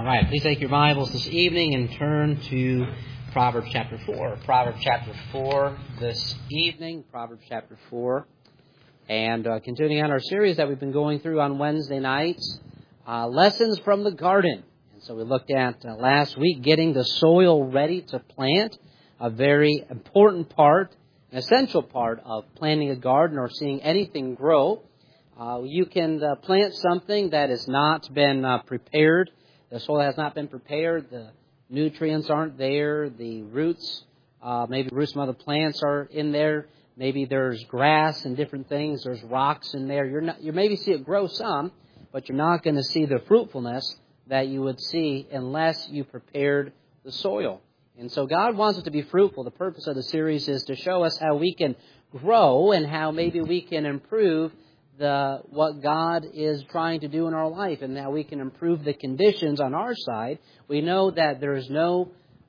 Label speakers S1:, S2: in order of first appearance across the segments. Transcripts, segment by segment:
S1: All right, please take your Bibles this evening and turn to Proverbs chapter 4. Proverbs chapter 4 this evening, Proverbs chapter 4. And continuing on our series that we've been going through on Wednesday nights, Lessons from the Garden. And so we looked at last week getting the soil ready to plant, a very important part, an essential part of planting a garden or seeing anything grow. You can plant something that has not been prepared. The soil has not been prepared. The nutrients aren't there. The roots, maybe roots from other plants are in there. Maybe there's grass and different things. There's rocks in there. You maybe see it grow some, but you're not going to see the fruitfulness that you would see unless you prepared the soil. And so God wants us to be fruitful. The purpose of the series is to show us how we can grow and how maybe we can improve what God is trying to do in our life, and how we can improve the conditions on our side. We know that there's no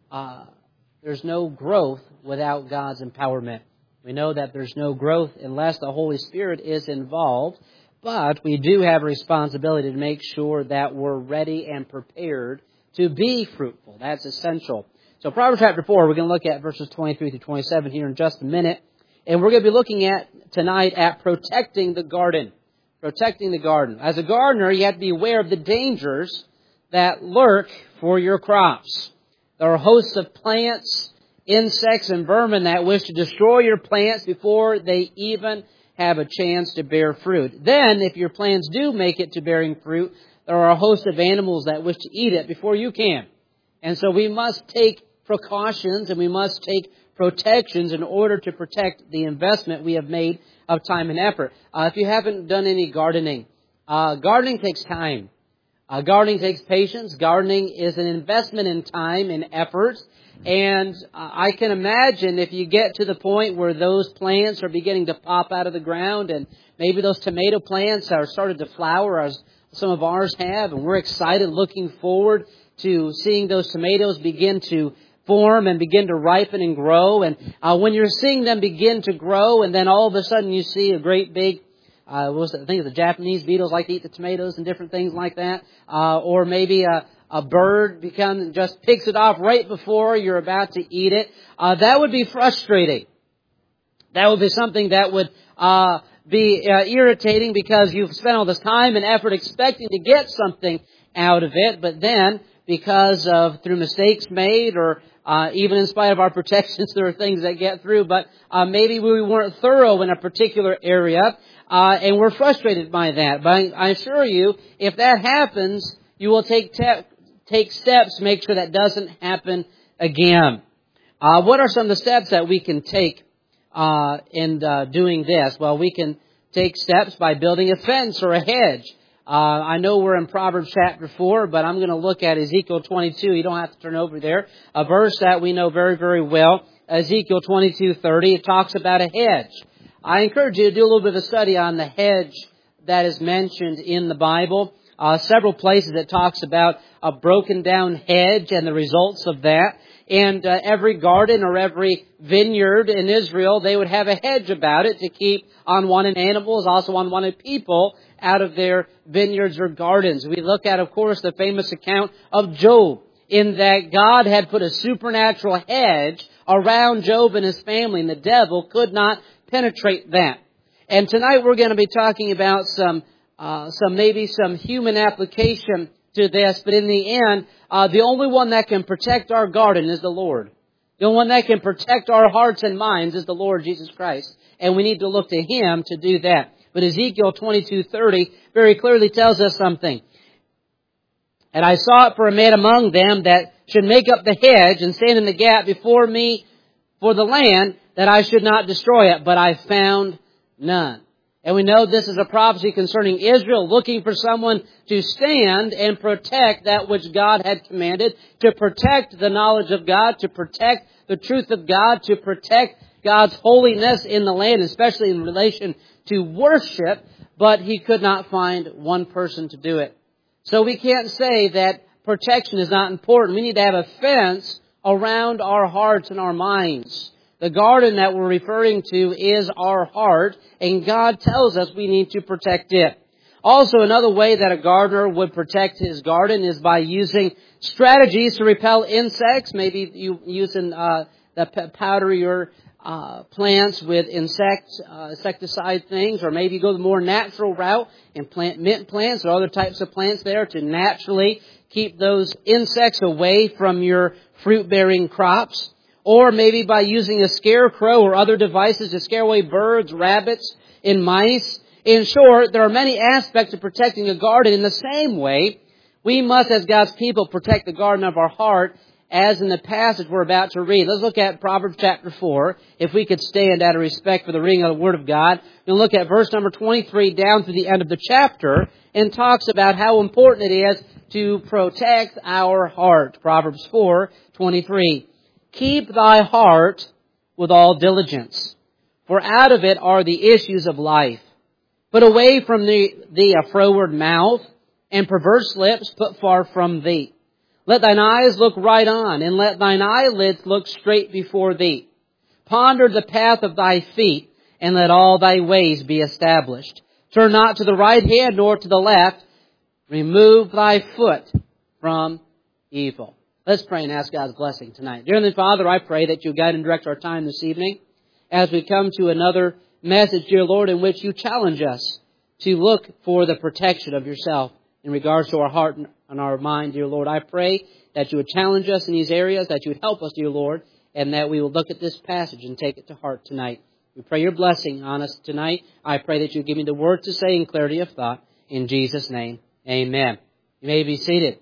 S1: growth without God's empowerment. We know that there's no growth unless the Holy Spirit is involved, but we do have a responsibility to make sure that we're ready and prepared to be fruitful. That's essential. So Proverbs chapter 4, we're going to look at verses 23 through 27 here in just a minute. And we're going to be looking tonight at protecting the garden. Protecting the garden. As a gardener, you have to be aware of the dangers that lurk for your crops. There are hosts of plants, insects, and vermin that wish to destroy your plants before they even have a chance to bear fruit. Then, if your plants do make it to bearing fruit, there are a host of animals that wish to eat it before you can. And so we must take precautions and we must take protections in order to protect the investment we have made of time and effort. If you haven't done any gardening, gardening takes time. Gardening takes patience. Gardening is an investment in time and effort. And I can imagine if you get to the point where those plants are beginning to pop out of the ground, and maybe those tomato plants are started to flower, as some of ours have, and we're excited, looking forward to seeing those tomatoes begin to form and begin to ripen and grow. And when you're seeing them begin to grow, and then all of a sudden you see a great big, I think the Japanese beetles like to eat the tomatoes and different things like that. Or maybe a bird just picks it off right before you're about to eat it. That would be frustrating. That would be something that would be irritating, because you've spent all this time and effort expecting to get something out of it, but then because of through mistakes made, or even in spite of our protections, there are things that get through, but maybe we weren't thorough in a particular area, and we're frustrated by that. But I assure you, if that happens, you will take steps to make sure that doesn't happen again. What are some of the steps that we can take in doing this? Well, we can take steps by building a fence or a hedge. I know we're in Proverbs chapter 4, but I'm going to look at Ezekiel 22. You don't have to turn over there. A verse that we know very, very well, Ezekiel 22:30. It talks about a hedge. I encourage you to do a little bit of a study on the hedge that is mentioned in the Bible. Several places it talks about a broken down hedge and the results of that. And every garden or every vineyard in Israel, they would have a hedge about it to keep unwanted animals, also unwanted people, out of their vineyards or gardens. We look at, of course, the famous account of Job, in that God had put a supernatural hedge around Job and his family, and the devil could not penetrate that. And tonight we're going to be talking about some human application to this, but in the end, the only one that can protect our garden is the Lord. The only one that can protect our hearts and minds is the Lord Jesus Christ. And we need to look to Him to do that. But Ezekiel 22:30 very clearly tells us something. And I sought for a man among them that should make up the hedge and stand in the gap before me for the land, that I should not destroy it. But I found none. And we know this is a prophecy concerning Israel, looking for someone to stand and protect that which God had commanded, to protect the knowledge of God, to protect the truth of God, to protect God's holiness in the land, especially in relation to worship, but he could not find one person to do it. So we can't say that protection is not important. We need to have a fence around our hearts and our minds. The garden that we're referring to is our heart, and God tells us we need to protect it. Also, another way that a gardener would protect his garden is by using strategies to repel insects. Maybe you using powder your plants with insecticide things, or maybe you go the more natural route and plant mint plants or other types of plants there to naturally keep those insects away from your fruit-bearing crops. Or maybe by using a scarecrow or other devices to scare away birds, rabbits, and mice. In short, there are many aspects of protecting a garden. In the same way, we must, as God's people, protect the garden of our heart, as in the passage we're about to read. Let's look at Proverbs chapter 4, if we could stand out of respect for the reading of the Word of God. We'll look at verse number 23 down to the end of the chapter, and talks about how important it is to protect our heart. Proverbs 4:23. Keep thy heart with all diligence, for out of it are the issues of life. Put away from thee a froward mouth, and perverse lips put far from thee. Let thine eyes look right on, and let thine eyelids look straight before thee. Ponder the path of thy feet, and let all thy ways be established. Turn not to the right hand nor to the left. Remove thy foot from evil. Let's pray and ask God's blessing tonight. Dear Heavenly Father, I pray that you guide and direct our time this evening as we come to another message, dear Lord, in which you challenge us to look for the protection of yourself in regards to our heart and our mind, dear Lord. I pray that you would challenge us in these areas, that you would help us, dear Lord, and that we will look at this passage and take it to heart tonight. We pray your blessing on us tonight. I pray that you give me the word to say in clarity of thought. In Jesus' name, amen. You may be seated.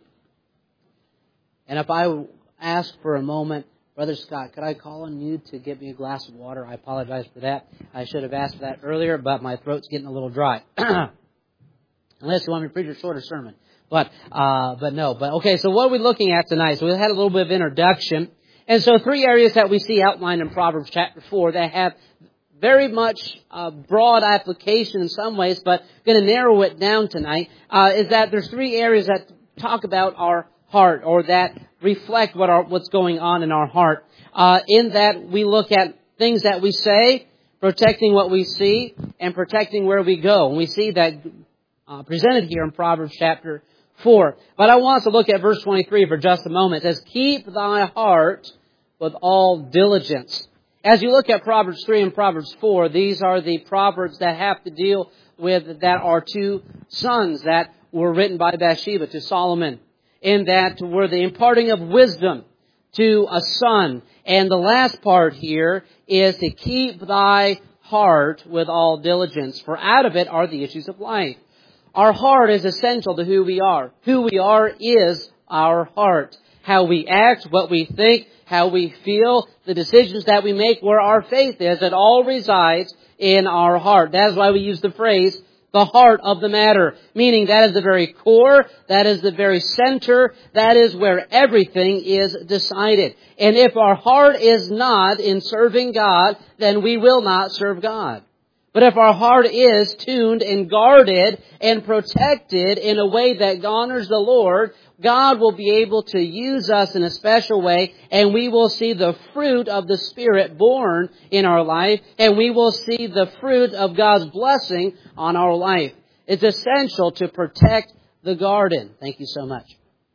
S1: And if I ask for a moment, Brother Scott, could I call on you to get me a glass of water? I apologize for that. I should have asked for that earlier, but my throat's getting a little dry. Unless you want me to preach a shorter sermon. But no. But okay, so what are we looking at tonight? So we had a little bit of introduction. And so 3 areas that we see outlined in Proverbs chapter 4 that have very much broad application in some ways, but going to narrow it down tonight, is that there's 3 areas that talk about our heart, or that reflect what's going on in our heart. In that we look at things that we say, protecting what we see, and protecting where we go. And we see that presented here in Proverbs chapter 4. But I want us to look at verse 23 for just a moment. It says, keep thy heart with all diligence. As you look at Proverbs 3 and Proverbs 4, these are the Proverbs that have to deal with that are 2 sons that were written by Bathsheba to Solomon, in that were the imparting of wisdom to a son. And the last part here is to keep thy heart with all diligence, for out of it are the issues of life. Our heart is essential to who we are. Who we are is our heart. How we act, what we think, how we feel, the decisions that we make, where our faith is, it all resides in our heart. That is why we use the phrase, the heart of the matter. Meaning that is the very core, that is the very center, that is where everything is decided. And if our heart is not in serving God, then we will not serve God. But if our heart is tuned and guarded and protected in a way that honors the Lord, God will be able to use us in a special way, and we will see the fruit of the Spirit born in our life, and we will see the fruit of God's blessing on our life. It's essential to protect the garden. Thank you so much.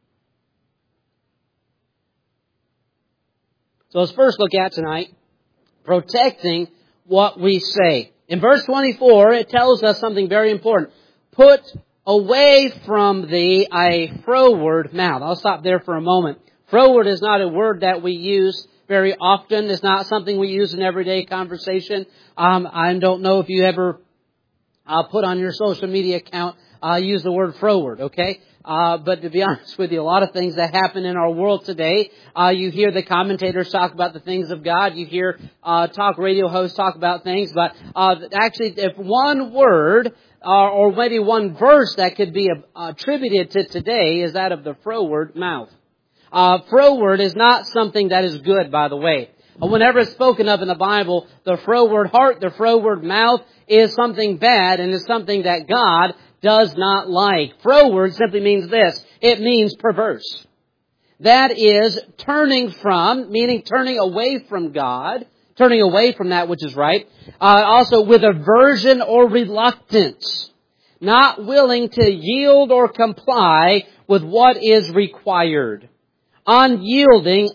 S1: So let's first look at tonight, protecting what we say. In verse 24, it tells us something very important. Put away from thee a froward mouth. I'll stop there for a moment. Froward is not a word that we use very often. It's not something we use in everyday conversation. I don't know if you ever put on your social media account, use the word froward, okay? But to be honest with you, a lot of things that happen in our world today, you hear the commentators talk about the things of God. You hear talk radio hosts talk about things. But actually, if one word or maybe one verse that could be attributed to today is that of the froward mouth. Froward is not something that is good, by the way. Whenever it's spoken of in the Bible, the froward heart, the froward mouth is something bad and is something that God does not like. Froward simply means this. It means perverse. That is turning from, meaning turning away from God, turning away from that which is right. Also with aversion or reluctance. not willing to yield or comply with what is required. Unyielding,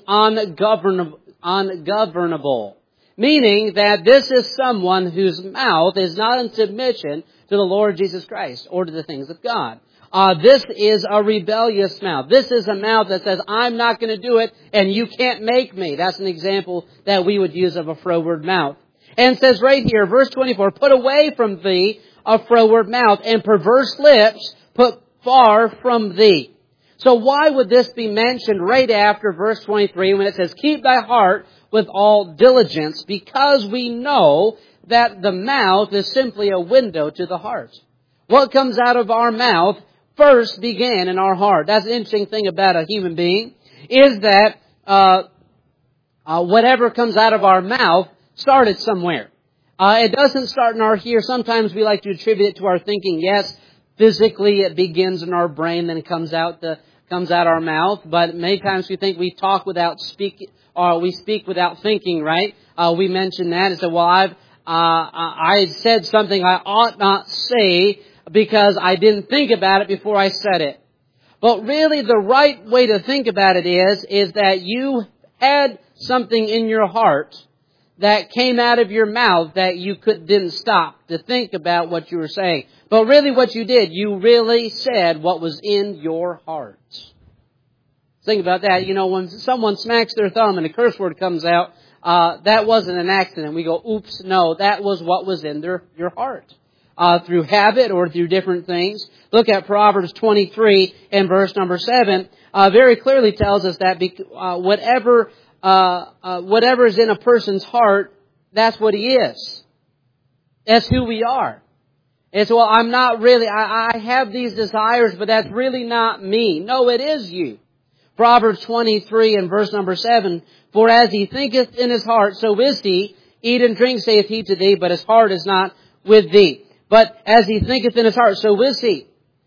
S1: ungovernable. Meaning that this is someone whose mouth is not in submission to the Lord Jesus Christ or to the things of God. This is a rebellious mouth. This is a mouth that says, I'm not going to do it and you can't make me. That's an example that we would use of a froward mouth. And it says right here, verse 24, put away from thee a froward mouth and perverse lips put far from thee. So why would this be mentioned right after verse 23 when it says, keep thy heart with all diligence? Because we know that the mouth is simply a window to the heart. What comes out of our mouth first began in our heart. That's an interesting thing about a human being, is that whatever comes out of our mouth started somewhere. It doesn't start in our ear. Sometimes we like to attribute it to our thinking. Yes, physically it begins in our brain, then it comes out our mouth. But many times we think we talk without speaking, or we speak without thinking. Right? We mentioned that and said, "Well, I said something I ought not say because I didn't think about it before I said it." But really, the right way to think about it is that you had something in your heart that came out of your mouth that you didn't stop to think about what you were saying. But really what you did, you really said what was in your heart. Think about that. You know, when someone smacks their thumb and a curse word comes out, that wasn't an accident. We go, oops, no, that was what was in your heart. Through habit or through different things. Look at Proverbs 23 and verse number 7. Very clearly tells us that whatever is in a person's heart, that's what he is. That's who we are. And so, well, I'm not really, I have these desires, but that's really not me. No, it is you. Proverbs 23 and verse number 7, for as he thinketh in his heart, so is he. Eat and drink, saith he to thee, but his heart is not with thee. But as he thinketh in his heart, so is he.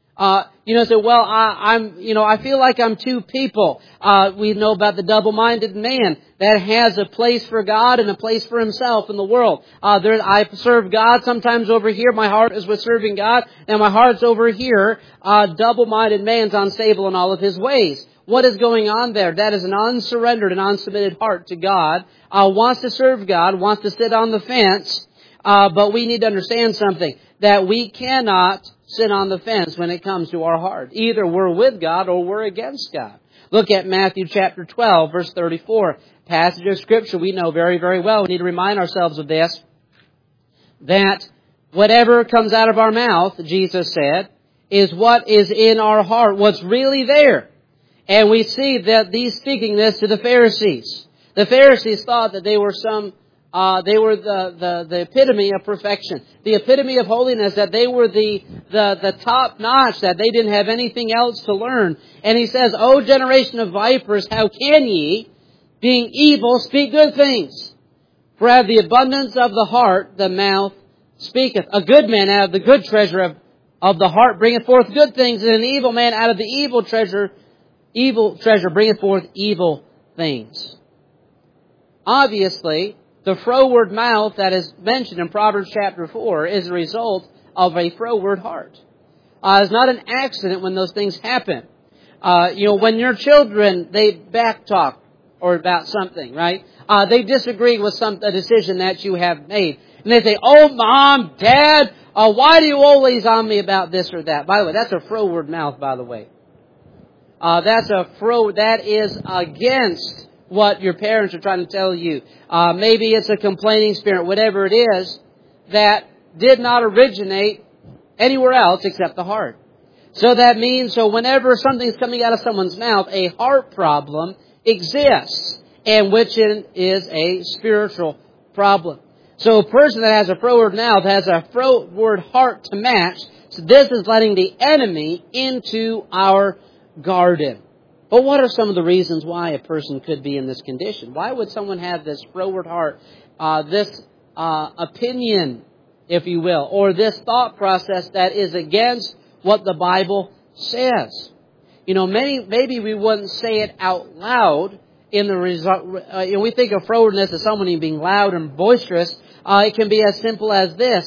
S1: I feel like I'm two people. We know about the double-minded man that has a place for God and a place for himself in the world. I serve God sometimes over here. My heart is with serving God, and my heart's over here. Double-minded man's unstable in all of his ways. What is going on there? That is an unsurrendered and unsubmitted heart to God. Wants to serve God, wants to sit on the fence. But we need to understand something, that we cannot sit on the fence when it comes to our heart. Either we're with God or we're against God. Look at Matthew chapter 12, verse 34. Passage of Scripture we know very, very well. We need to remind ourselves of this, that whatever comes out of our mouth, Jesus said, is what is in our heart, what's really there. And we see that these speaking this to the Pharisees. The Pharisees thought that they were they were the epitome of perfection, the epitome of holiness, that they were the top notch, that they didn't have anything else to learn. And he says, O generation of vipers, how can ye, being evil, speak good things? For out of the abundance of the heart, the mouth speaketh. A good man out of the good treasure of the heart bringeth forth good things, and an evil man out of the evil treasure bringeth forth evil things. Obviously, the froward mouth that is mentioned in Proverbs chapter 4 is a result of a froward heart. It's not an accident when those things happen. When your children, they backtalk or about something, right? They disagree with a decision that you have made. And they say, oh, Mom, Dad, why do you always on me about this or that? By the way, that's a froward mouth, by the way. That is against what your parents are trying to tell you. Maybe it's a complaining spirit, whatever it is, that did not originate anywhere else except the heart. So that means, whenever something's coming out of someone's mouth, a heart problem exists, and which is a spiritual problem. So a person that has a froward mouth has a froward heart to match. So this is letting the enemy into our garden. But what are some of the reasons why a person could be in this condition? Why would someone have this froward heart, this opinion, if you will, or this thought process that is against what the Bible says? Maybe we wouldn't say it out loud in the result. We think of frowardness as someone being loud and boisterous. It can be as simple as this.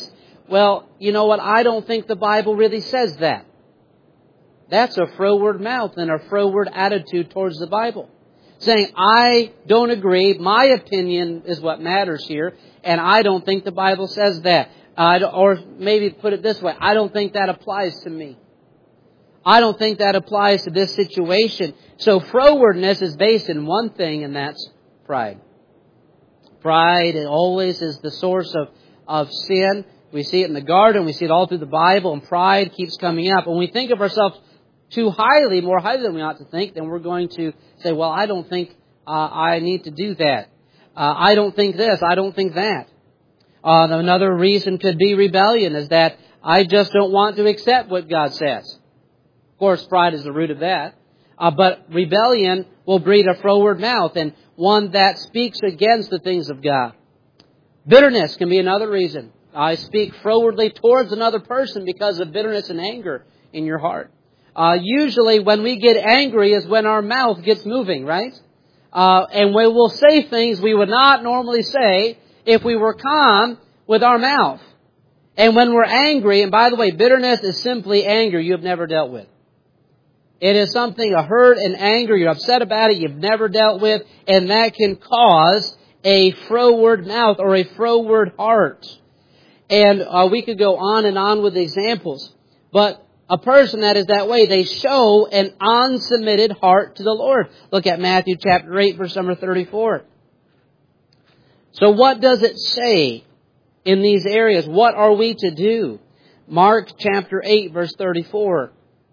S1: well, you know what? I don't think the Bible really says that. That's a froward mouth and a froward attitude towards the Bible. Saying, I don't agree, my opinion is what matters here, and I don't think the Bible says that. Or maybe put it this way, I don't think that applies to me. I don't think that applies to this situation. So frowardness is based in one thing, and that's pride. Pride always is the source of sin. We see it in the garden, we see it all through the Bible, and pride keeps coming up. When we think of ourselves too highly, more highly than we ought to think, then we're going to say, well, I don't think I need to do that. I don't think this, I don't think that. Another reason could be rebellion, is that I just don't want to accept what God says. Of course, pride is the root of that. But rebellion will breed a froward mouth, and one that speaks against the things of God. Bitterness can be another reason. I speak frowardly towards another person because of bitterness and anger in your heart. Usually when we get angry is when our mouth gets moving, right? And we will say things we would not normally say if we were calm with our mouth. And when we're angry, and by the way, bitterness is simply anger you have never dealt with. It is something, a hurt and anger, you're upset about it, you've never dealt with, and that can cause a froward mouth or a froward heart. And we could go on and on with examples. But a person that is that way, they show an unsubmitted heart to the Lord. Look at Matthew chapter 8, verse number 34. So what does it say in these areas? What are we to do? Mark chapter 8, verse 34.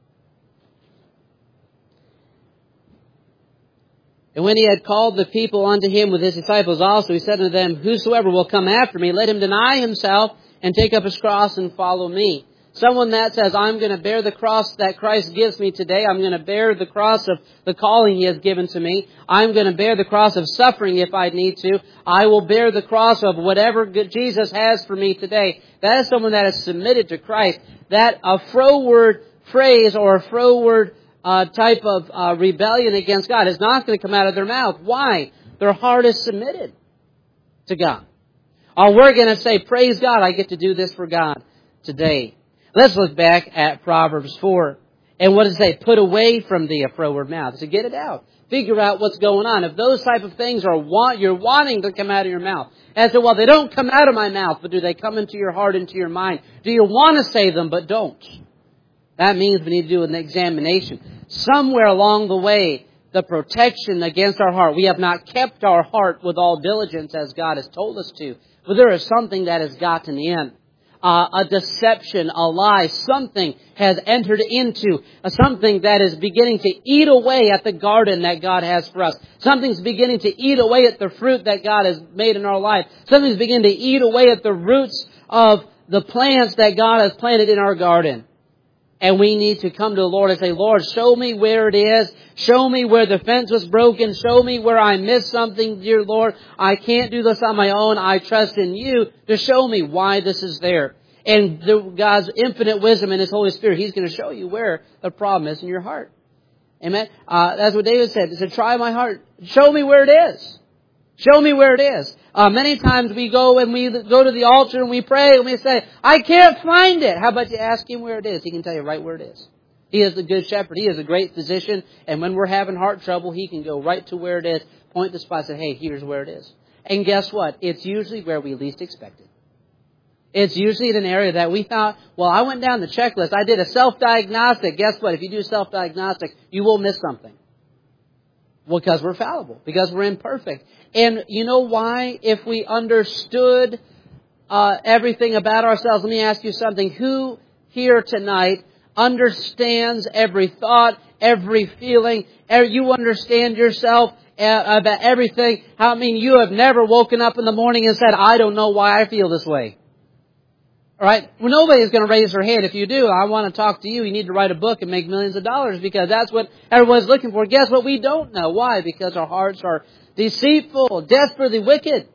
S1: And when he had called the people unto him with his disciples also, he said unto them, whosoever will come after me, let him deny himself and take up his cross and follow me. Someone that says, I'm going to bear the cross that Christ gives me today. I'm going to bear the cross of the calling He has given to me. I'm going to bear the cross of suffering if I need to. I will bear the cross of whatever Jesus has for me today. That is someone that is submitted to Christ. That a froward phrase or a froward type of rebellion against God is not going to come out of their mouth. Why? Their heart is submitted to God. Oh, we're going to say, praise God, I get to do this for God today. Let's look back at Proverbs 4. And what does it say? Put away from thee a froward mouth. So get it out. Figure out what's going on. If those type of things you're wanting to come out of your mouth. And so, well, they don't come out of my mouth, but do they come into your heart, into your mind? Do you want to say them, but don't? That means we need to do an examination. Somewhere along the way, the protection against our heart. We have not kept our heart with all diligence as God has told us to. But there is something that has gotten in. A deception, a lie, something has entered into, something that is beginning to eat away at the garden that God has for us. Something's beginning to eat away at the fruit that God has made in our life. Something's beginning to eat away at the roots of the plants that God has planted in our garden. And we need to come to the Lord and say, Lord, show me where it is. Show me where the fence was broken. Show me where I missed something, dear Lord. I can't do this on my own. I trust in you to show me why this is there. And God's infinite wisdom and His Holy Spirit, He's going to show you where the problem is in your heart. Amen? That's what David said. He said, try my heart. Show me where it is. Show me where it is. Many times we go to the altar and we pray and we say, I can't find it. How about you ask Him where it is? He can tell you right where it is. He is the good shepherd. He is a great physician. And when we're having heart trouble, He can go right to where it is, point the spot and say, hey, here's where it is. And guess what? It's usually where we least expect it. It's usually in an area that we thought, well, I went down the checklist. I did a self-diagnostic. Guess what? If you do self-diagnostic, you will miss something. Well, because we're fallible. Because we're imperfect. And you know why? If we understood everything about ourselves, let me ask you something. Who here tonight understands every thought, every feeling? You understand yourself about everything? You have never woken up in the morning and said, I don't know why I feel this way. All right? Well, nobody's going to raise their hand. If you do, I want to talk to you. You need to write a book and make millions of dollars because that's what everyone's looking for. Guess what? We don't know. Why? Because our hearts are deceitful, desperately wicked.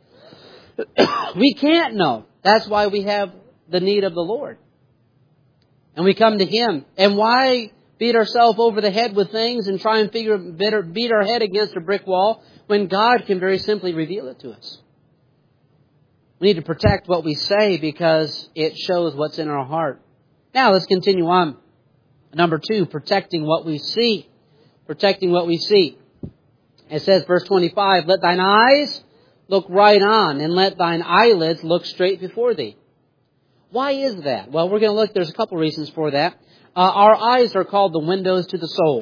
S1: We can't know. That's why we have the need of the Lord. And we come to Him. And why beat ourselves over the head with things and try and beat our head against a brick wall when God can very simply reveal it to us? We need to protect what we say because it shows what's in our heart. Now let's continue on. Number 2, protecting what we see. Protecting what we see. It says, verse 25, let thine eyes look right on, and let thine eyelids look straight before thee. Why is that? Well, we're going to look. There's a couple reasons for that. Our eyes are called the windows to the soul.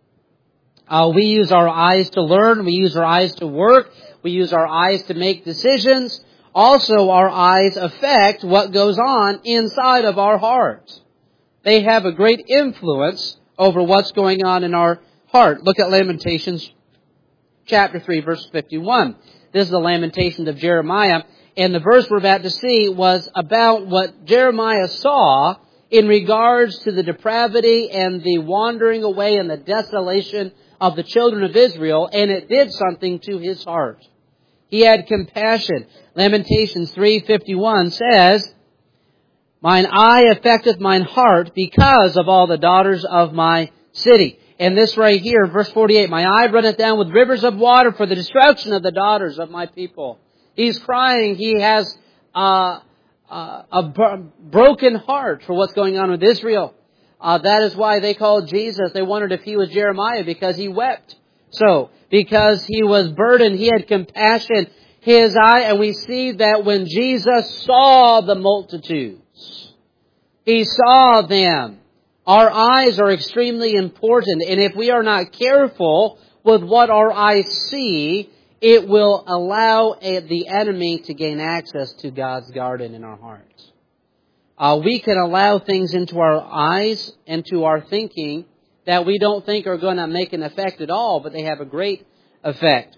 S1: We use our eyes to learn. We use our eyes to work. We use our eyes to make decisions. Also, our eyes affect what goes on inside of our hearts. They have a great influence over what's going on in our heart. Look at Lamentations chapter 3, verse 51. This is the Lamentations of Jeremiah. And the verse we're about to see was about what Jeremiah saw in regards to the depravity and the wandering away and the desolation of the children of Israel. And it did something to his heart. He had compassion. Lamentations 3:51 says, mine eye affecteth mine heart because of all the daughters of my city. And this right here, verse 48, my eye runneth down with rivers of water for the destruction of the daughters of my people. He's crying. He has a broken heart for what's going on with Israel. That is why they called Jesus. They wondered if he was Jeremiah because he wept. So, because he was burdened, he had compassion. His eye, and we see that when Jesus saw the multitudes, he saw them. Our eyes are extremely important, and if we are not careful with what our eyes see, it will allow the enemy to gain access to God's garden in our hearts. We can allow things into our eyes and to our thinking that we don't think are going to make an effect at all, but they have a great effect.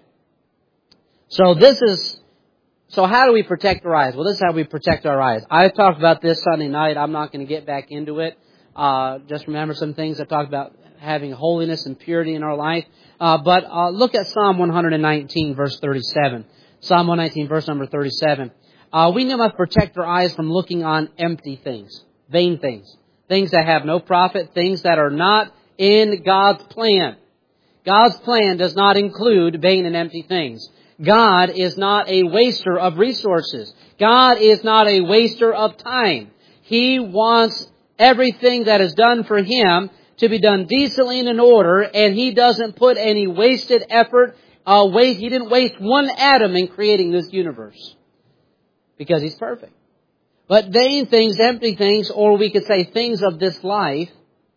S1: So how do we protect our eyes? Well, this is how we protect our eyes. I talked about this Sunday night. I'm not going to get back into it. Just remember some things I talked about having holiness and purity in our life. But look at Psalm 119, verse 37. Psalm 119, verse number 37. We must protect our eyes from looking on empty things, vain things, things that have no profit, things that are not in God's plan. God's plan does not include vain and empty things. God is not a waster of resources. God is not a waster of time. He wants everything that is done for Him to be done decently and in order, and He doesn't put any wasted effort. He didn't waste one atom in creating this universe because He's perfect. But vain things, empty things, or we could say things of this life,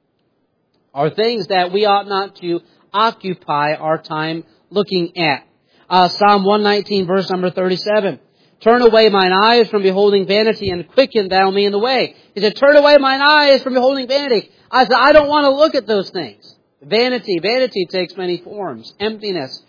S1: are things that we ought not to occupy our time looking at. Psalm 119, verse number 37. Turn away mine eyes from beholding vanity, and quicken thou me in the way. He said, turn away mine eyes from beholding vanity. I said, I don't want to look at those things. Vanity takes many forms. Emptiness.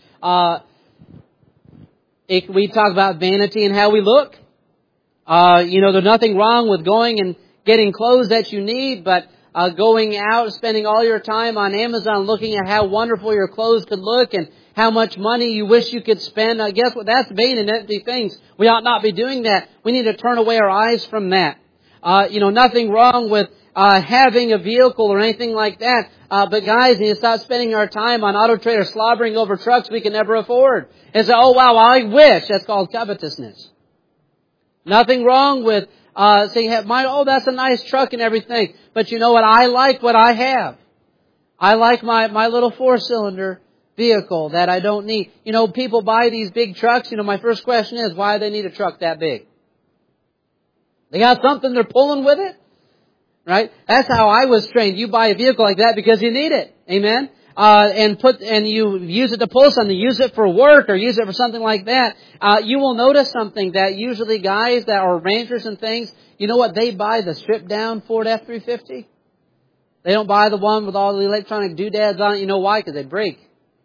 S1: We talk about vanity and how we look. There's nothing wrong with going and getting clothes that you need, but going out, spending all your time on Amazon looking at how wonderful your clothes could look and how much money you wish you could spend. Guess what? That's vain and empty things. We ought not be doing that. We need to turn away our eyes from that. Nothing wrong with having a vehicle or anything like that. But guys, we need to stop spending our time on Auto Trader slobbering over trucks we can never afford. And say, oh wow, I wish. That's called covetousness. Nothing wrong with saying, that's a nice truck and everything. But you know what? I like what I have. I like my little 4-cylinder vehicle that I don't need. People buy these big trucks. My first question is, why do they need a truck that big? They got something they're pulling with it? Right? That's how I was trained. You buy a vehicle like that because you need it. Amen? And you use it to pull something, use it for work or use it for something like that. You will notice something that usually guys that are ranchers and things, you know what? They buy the stripped down Ford F-350. They don't buy the one with all the electronic doodads on it. You know why? Because they break.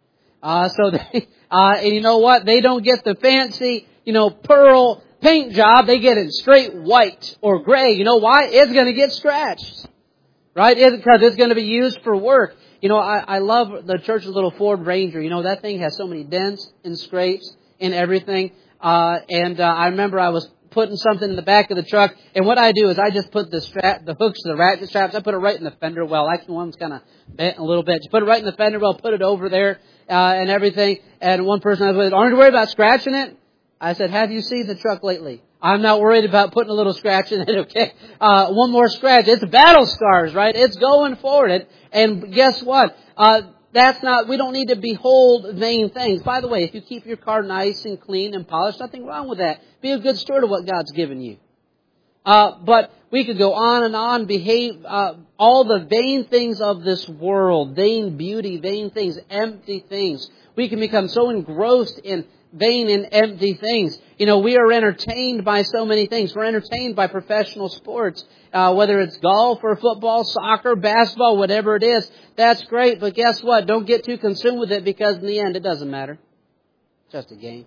S1: And you know what? They don't get the fancy, pearl paint job. They get it straight white or gray. You know why? It's going to get scratched. Right? Because it's going to be used for work. I love the church's little Ford Ranger. That thing has so many dents and scrapes and everything. I remember I was putting something in the back of the truck, and what I do is I just put the hooks, the ratchet straps, I put it right in the fender well. Actually, one's kind of bent a little bit. Just put it right in the fender well, put it over there, and everything. And one person I was with, aren't you worried about scratching it? I said, have you seen the truck lately? I'm not worried about putting a little scratch in it, okay? One more scratch. It's battle scars, right? It's going forward. And guess what? We don't need to behold vain things. By the way, if you keep your car nice and clean and polished, nothing wrong with that. Be a good steward of what God's given you. But we could go on and on, behave, all the vain things of this world, vain beauty, vain things, empty things. We can become so engrossed in vain and empty things. You know, we are entertained by so many things. We're entertained by professional sports, whether it's golf or football, soccer, basketball, whatever it is. That's great, but guess what? Don't get too consumed with it, because in the end it doesn't matter. It's just a game.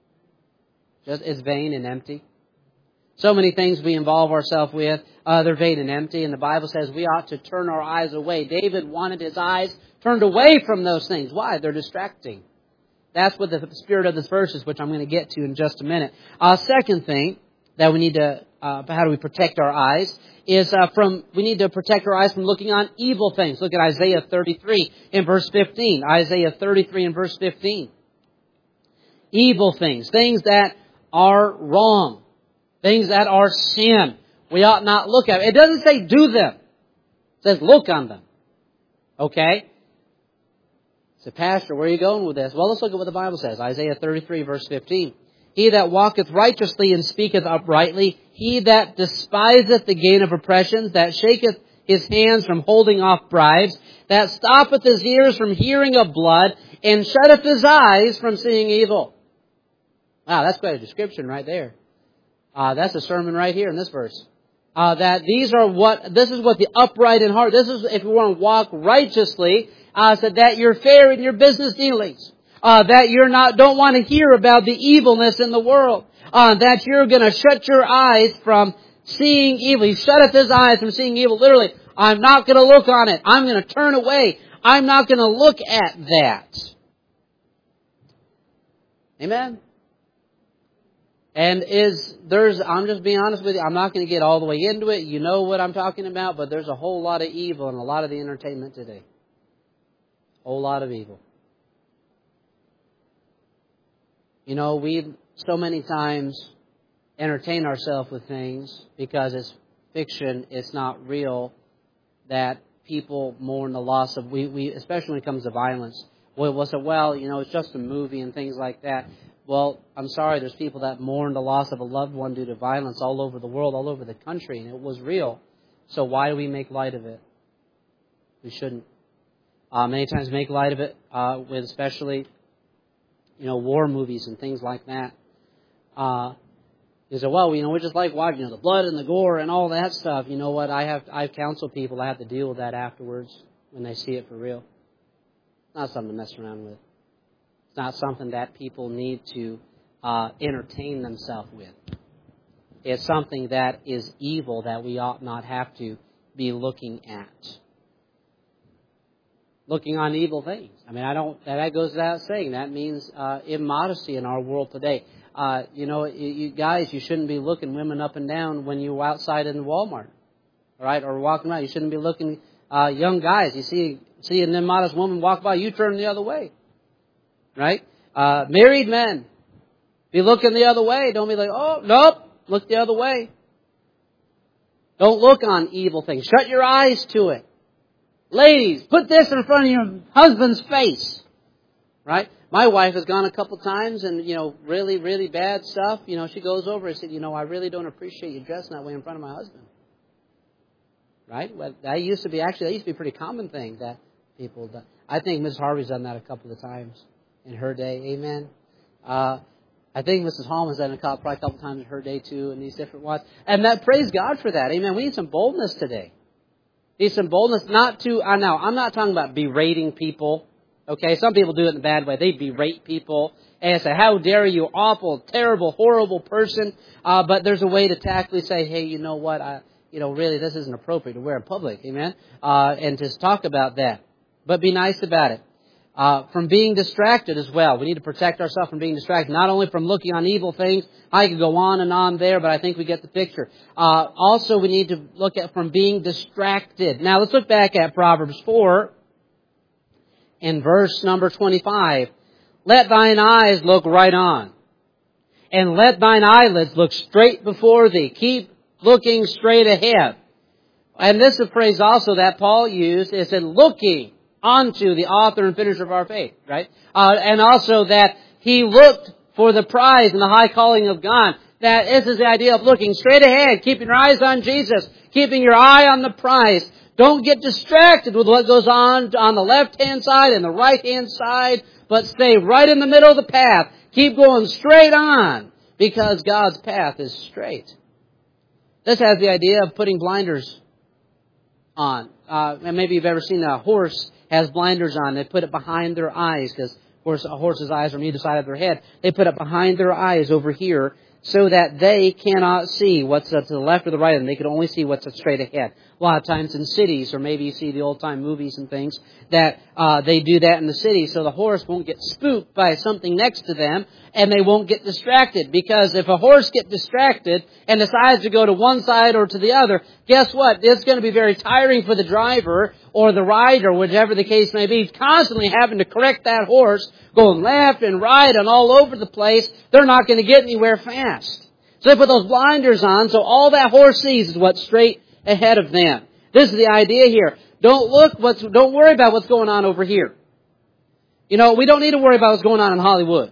S1: It's vain and empty. So many things we involve ourselves with, they're vain and empty, and the Bible says we ought to turn our eyes away. David wanted his eyes turned away from those things. Why? They're distracting. That's what the spirit of this verse is, which I'm going to get to in just a minute. Second thing that we need to, how do we protect our eyes, is we need to protect our eyes from looking on evil things. Look at Isaiah 33 in verse 15. Isaiah 33 in verse 15. Evil things, things that are wrong, things that are sin. We ought not look at it. It doesn't say do them. It says look on them. Okay? So, Pastor, where are you going with this? Well, let's look at what the Bible says. Isaiah 33, verse 15. He that walketh righteously and speaketh uprightly, he that despiseth the gain of oppressions, that shaketh his hands from holding off bribes, that stoppeth his ears from hearing of blood, and shutteth his eyes from seeing evil. Wow, that's quite a description right there. That's a sermon right here in this verse. This is what the upright in heart, this is if you want to walk righteously, so that you're fair in your business dealings. That don't want to hear about the evilness in the world. That you're going to shut your eyes from seeing evil. He shutteth his eyes from seeing evil. Literally, I'm not going to look on it. I'm going to turn away. I'm not going to look at that. Amen? And I'm just being honest with you, I'm not going to get all the way into it. You know what I'm talking about, but there's a whole lot of evil in a lot of the entertainment today. A whole lot of evil. You know, we so many times entertain ourselves with things because it's fiction, it's not real, that people mourn the loss of, especially when it comes to violence. We'll say, well, you know, it's just a movie and things like that. Well, I'm sorry, there's people that mourn the loss of a loved one due to violence all over the world, all over the country, and it was real. So why do we make light of it? We shouldn't. Many times make light of it with especially, you know, war movies and things like that. You say, well, you know, we just like watching, you know, the blood and the gore and all that stuff. You know what? I've counseled people that have to deal with that afterwards when they see it for real. It's not something to mess around with. It's not something that people need to entertain themselves with. It's something that is evil that we ought not have to be looking at. Looking on evil things. I mean, that goes without saying. That means immodesty in our world today. You know, you guys, you shouldn't be looking women up and down when you're outside in Walmart. All right? Or walking around. You shouldn't be looking, young guys. You see an immodest woman walk by, you turn the other way. Right? Married men, be looking the other way. Don't be like, oh, nope, look the other way. Don't look on evil things. Shut your eyes to it. Ladies, put this in front of your husband's face. Right? My wife has gone a couple times and, you know, really, really bad stuff. You know, she goes over and said, you know, I really don't appreciate you dressing that way in front of my husband. Right? Well, that used to be a pretty common thing that people do. I think Mrs. Harvey's done that a couple of times in her day. Amen. I think Mrs. Hallman's done it probably a couple times in her day too, and these different ones. And that, praise God for that. Amen. We need some boldness today. We need some boldness not to, now, I'm not talking about berating people. Okay, some people do it in a bad way. They berate people and say, how dare you, awful, terrible, horrible person. But there's a way to tactfully say, hey, you know what, really this isn't appropriate to wear in public. Amen. And just talk about that. But be nice about it. From being distracted as well. We need to protect ourselves from being distracted. Not only from looking on evil things. I could go on and on there, but I think we get the picture. Also, we need to look at from being distracted. Now, let's look back at Proverbs 4 in verse number 25. Let thine eyes look right on, and let thine eyelids look straight before thee. Keep looking straight ahead. And this is a phrase also that Paul used, is in looking onto the author and finisher of our faith, right? And also that he looked for the prize and the high calling of God. That this is the idea of looking straight ahead, keeping your eyes on Jesus, keeping your eye on the prize. Don't get distracted with what goes on the left-hand side and the right-hand side, but stay right in the middle of the path. Keep going straight on, because God's path is straight. This has the idea of putting blinders on. And maybe you've ever seen a horse has blinders on. They put it behind their eyes, because a horse's eyes are on either side of their head. They put it behind their eyes over here so that they cannot see what's to the left or the right, and they can only see what's straight ahead. A lot of times in cities, or maybe you see the old-time movies and things, that they do that in the city so the horse won't get spooked by something next to them, and they won't get distracted. Because if a horse gets distracted and decides to go to one side or to the other, guess what? It's going to be very tiring for the driver or the rider, whichever the case may be, constantly having to correct that horse, going left and right and all over the place. They're not going to get anywhere fast. So they put those blinders on, so all that horse sees is what's straight ahead of them. This is the idea here. Don't worry about what's going on over here. You know, we don't need to worry about what's going on in Hollywood.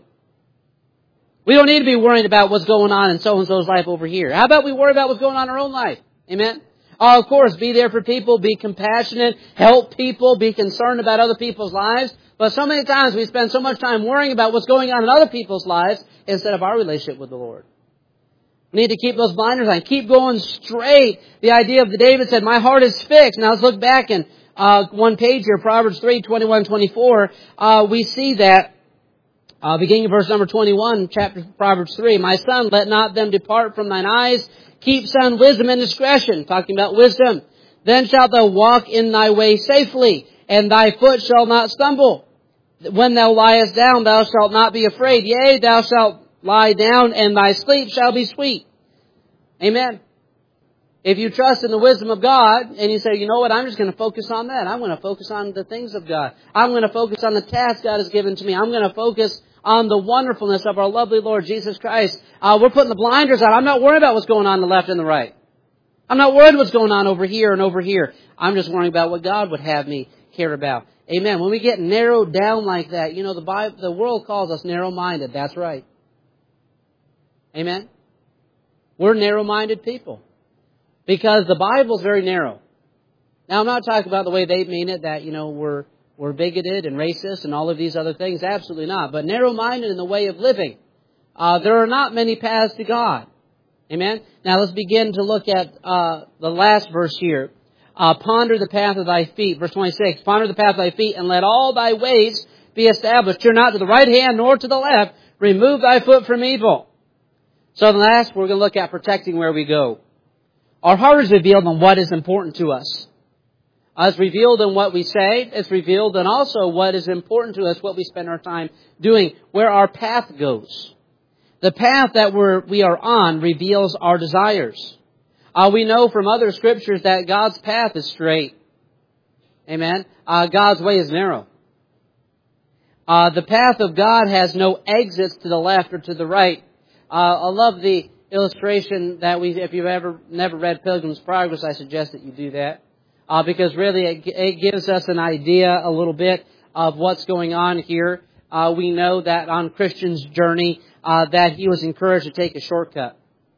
S1: We don't need to be worried about what's going on in so-and-so's life over here. How about we worry about what's going on in our own life? Amen? Of course, be there for people, be compassionate, help people, be concerned about other people's lives. But so many times we spend so much time worrying about what's going on in other people's lives instead of our relationship with the Lord. We need to keep those blinders on. Keep going straight. The idea of David said, my heart is fixed. Now let's look back in one page here, Proverbs 3, 21, 24. We see that, beginning of verse number 21, chapter Proverbs 3. My son, let not them depart from thine eyes. Keep sound wisdom and discretion. Talking about wisdom. Then shalt thou walk in thy way safely, and thy foot shall not stumble. When thou liest down, thou shalt not be afraid. Yea, thou shalt lie down, and thy sleep shall be sweet. Amen. If you trust in the wisdom of God, and you say, you know what, I'm just going to focus on that. I'm going to focus on the things of God. I'm going to focus on the task God has given to me. I'm going to focus on the wonderfulness of our lovely Lord Jesus Christ. We're putting the blinders on. I'm not worried about what's going on the left and the right. I'm not worried what's going on over here and over here. I'm just worrying about what God would have me care about. Amen. When we get narrowed down like that, you know, the world calls us narrow-minded. That's right. Amen. We're narrow-minded people. Because the Bible's very narrow. Now, I'm not talking about the way they mean it, that, you know, we're bigoted and racist and all of these other things. Absolutely not. But narrow-minded in the way of living. There are not many paths to God. Amen? Now, let's begin to look at the last verse here. Ponder the path of thy feet. Verse 26. Ponder the path of thy feet, and let all thy ways be established. Turn not to the right hand nor to the left. Remove thy foot from evil. So the last, we're going to look at protecting where we go. Our heart is revealed in what is important to us. It's revealed in what we say. It's revealed in also what is important to us, what we spend our time doing, where our path goes. The path that we are on reveals our desires. We know from other scriptures that God's path is straight. Amen. God's way is narrow. The path of God has no exits to the left or to the right. I love the illustration that if you've never read Pilgrim's Progress, I suggest that you do that. Because really it gives us an idea a little bit of what's going on here. We know that on Christian's journey, that he was encouraged to take a shortcut.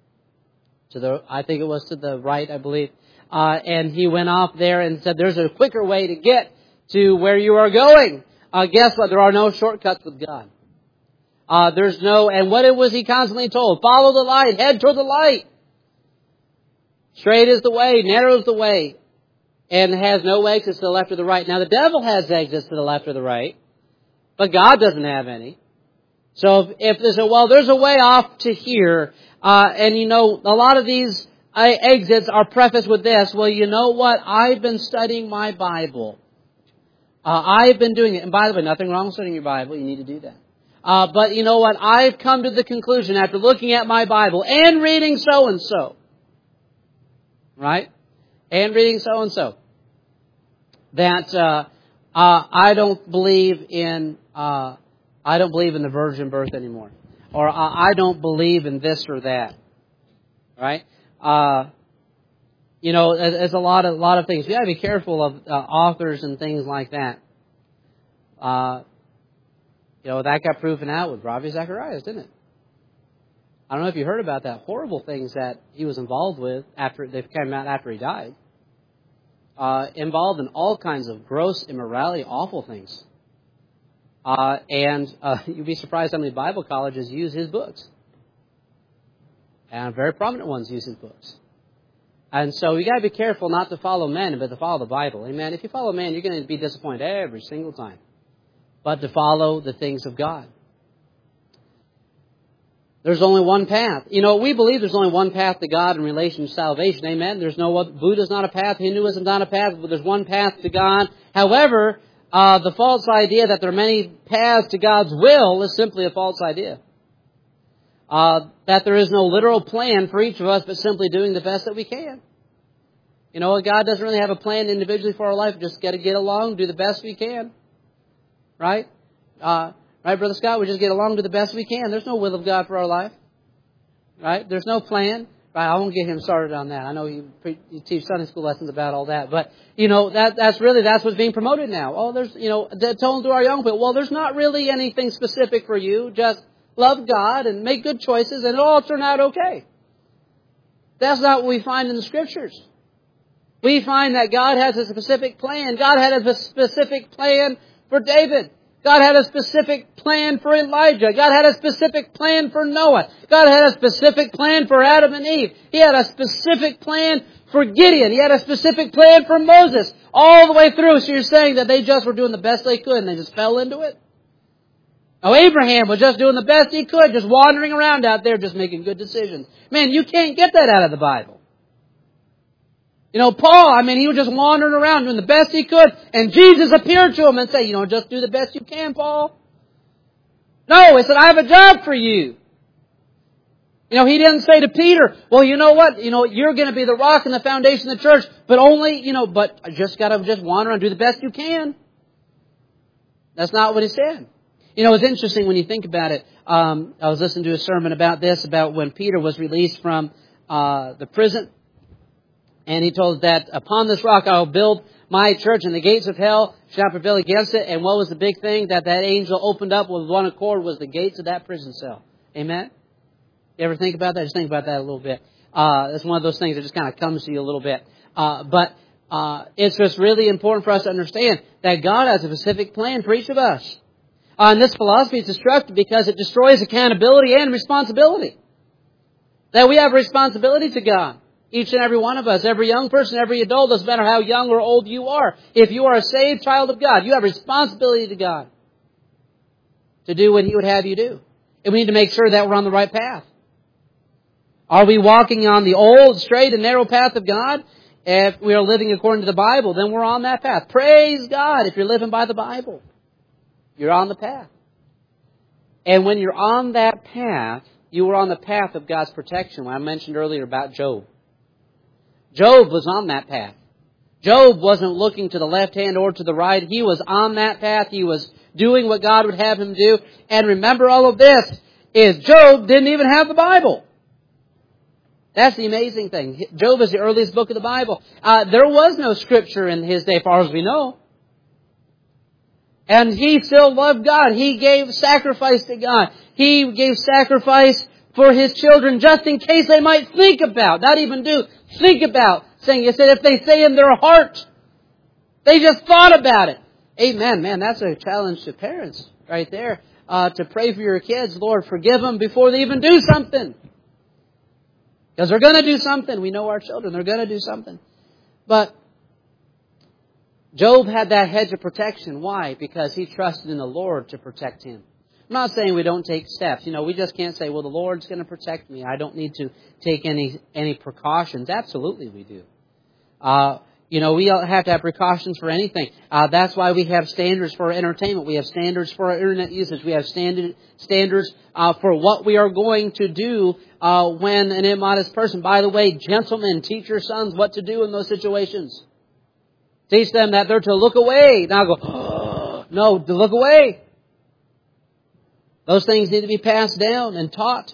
S1: I think it was to the right, I believe. And he went off there and said, there's a quicker way to get to where you are going. Guess what? There are no shortcuts with God. And what was he constantly told? Follow the light, head toward the light. Straight is the way, narrow is the way, and has no exits to the left or the right. Now the devil has exits to the left or the right, but God doesn't have any. So if there's there's a way off to here, and you know, a lot of these exits are prefaced with this, well, you know what? I've been studying my Bible. I've been doing it. And by the way, nothing wrong with studying your Bible. You need to do that. But you know what? I've come to the conclusion after looking at my Bible and reading so-and-so. Right? And reading so-and-so. That I don't believe in the virgin birth anymore. Or I don't believe in this or that. Right? There's a lot of things. We got to be careful of authors and things like that. That got proven out with Ravi Zacharias, didn't it? I don't know if you heard about that horrible things that he was involved with after they came out after he died. Involved in all kinds of gross immorality, awful things. And you'd be surprised how many Bible colleges use his books. And very prominent ones use his books. And so you got to be careful not to follow men, but to follow the Bible. Amen. If you follow man, you're going to be disappointed every single time. But to follow the things of God. There's only one path. We believe there's only one path to God in relation to salvation. Amen. There's no other. Buddha's not a path. Hinduism's not a path. But there's one path to God. However, the false idea that there are many paths to God's will is simply a false idea. That there is no literal plan for each of us, but simply doing the best that we can. God doesn't really have a plan individually for our life. Just got to get along, do the best we can. Right? Right, Brother Scott? We just get along, do the best we can. There's no will of God for our life. Right? There's no plan. Right? I won't get him started on that. I know you teach Sunday school lessons about all that. But, that's what's being promoted now. Oh, there's, told to our young people, well, there's not really anything specific for you. Just love God and make good choices and it'll all turn out okay. That's not what we find in the Scriptures. We find that God has a specific plan. God had a specific plan for David. God had a specific plan for Elijah. God had a specific plan for Noah. God had a specific plan for Adam and Eve. He had a specific plan for Gideon. He had a specific plan for Moses. All the way through. So you're saying that they just were doing the best they could and they just fell into it? Now Abraham was just doing the best he could, just wandering around out there, just making good decisions. Man, you can't get that out of the Bible. Paul, he was just wandering around doing the best he could, and Jesus appeared to him and said, just do the best you can, Paul. No, he said, I have a job for you. He didn't say to Peter, well, you know what? You're going to be the rock and the foundation of the church, but only, but I just got to just wander around, do the best you can. That's not what he said. It's interesting when you think about it. I was listening to a sermon about this, about when Peter was released from the prison. And he told that upon this rock I will build my church, and the gates of hell shall not prevail against it. And what was the big thing that angel opened up with one accord was the gates of that prison cell. Amen? You ever think about that? Just think about that a little bit. It's one of those things that just kind of comes to you a little bit. But it's just really important for us to understand that God has a specific plan for each of us. And this philosophy is destructive because it destroys accountability and responsibility. That we have a responsibility to God. Each and every one of us, every young person, every adult, doesn't matter how young or old you are. If you are a saved child of God, you have responsibility to God to do what He would have you do. And we need to make sure that we're on the right path. Are we walking on the old, straight, and narrow path of God? If we are living according to the Bible, then we're on that path. Praise God if you're living by the Bible. You're on the path. And when you're on that path, you were on the path of God's protection. When I mentioned earlier about Job. Job was on that path. Job wasn't looking to the left hand or to the right. He was on that path. He was doing what God would have him do. And remember, all of this is Job didn't even have the Bible. That's the amazing thing. Job is the earliest book of the Bible. There was no Scripture in his day, as far as we know. And he still loved God. He gave sacrifice to God. He gave sacrifice for his children just in case they might think about, not even do, think about saying. He said if they say in their heart, they just thought about it. Amen, man, that's a challenge to parents right there. To pray for your kids, Lord, forgive them before they even do something. Because they're going to do something. We know our children, they're going to do something. But Job had that hedge of protection. Why? Because he trusted in the Lord to protect him. I'm not saying we don't take steps. We just can't say, well, the Lord's going to protect me. I don't need to take any precautions. Absolutely we do. We have to have precautions for anything. That's why we have standards for our entertainment. We have standards for our internet usage. We have standards for what we are going to do when an immodest person. By the way, gentlemen, teach your sons what to do in those situations. Teach them that they're to look away. Now go, no, to look away. Those things need to be passed down and taught.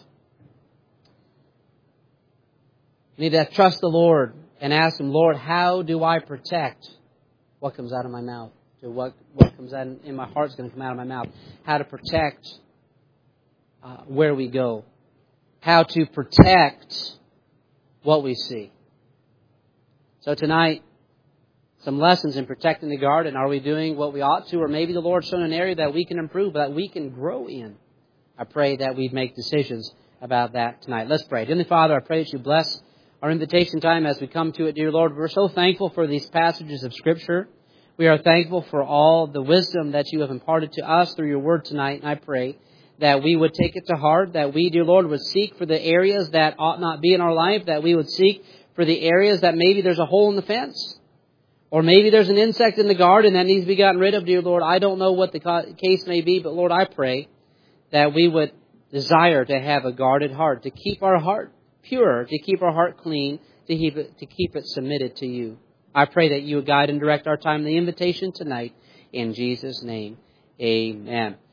S1: We need to trust the Lord and ask Him, Lord, how do I protect what comes out of my mouth? What comes out in my heart is going to come out of my mouth. How to protect where we go. How to protect what we see. So tonight, some lessons in protecting the garden. Are we doing what we ought to? Or maybe the Lord's shown an area that we can improve, that we can grow in. I pray that we'd make decisions about that tonight. Let's pray. Heavenly Father, I pray that You bless our invitation time as we come to it, dear Lord. We're so thankful for these passages of Scripture. We are thankful for all the wisdom that You have imparted to us through Your Word tonight. And I pray that we would take it to heart, that we, dear Lord, would seek for the areas that ought not be in our life, that we would seek for the areas that maybe there's a hole in the fence, or maybe there's an insect in the garden that needs to be gotten rid of, dear Lord. I don't know what the case may be, but Lord, I pray that we would desire to have a guarded heart, to keep our heart pure, to keep our heart clean, to keep it submitted to You. I pray that You would guide and direct our time in the invitation tonight. In Jesus' name, amen.